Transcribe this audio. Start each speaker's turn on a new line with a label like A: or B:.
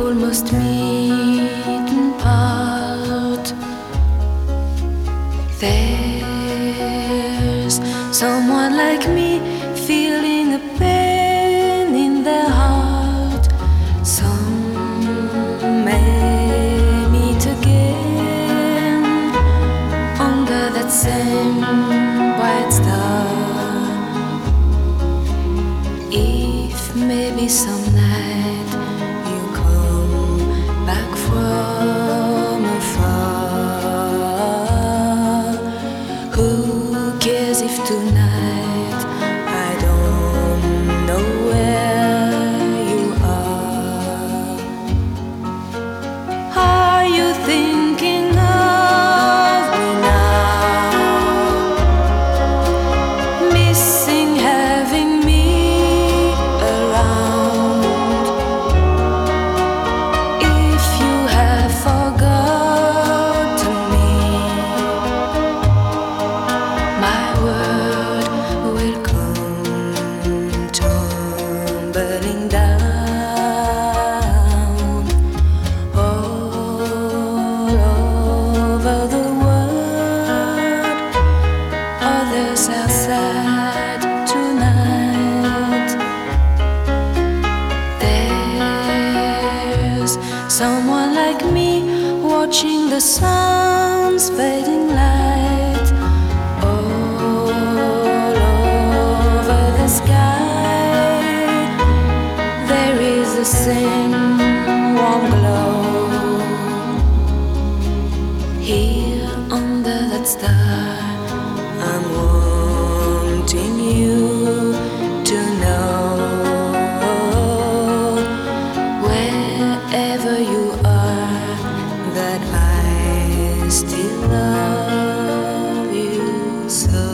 A: almost meet and part. There's someone like me feeling a pain in their heart. Some may meet again under that same bright star. If maybe some night you come back from afar, who cares if tonight I don't know where you are? Are you thinking of me now? Missing having me around. If you have forgotten me, my world will come tumbling down. All over the world, others are sad tonight. There's someone like me watching the sun's fading light all over the sky. There is the same warm glow here under that star. I'm wanting you to know, wherever you are, that I still love you so.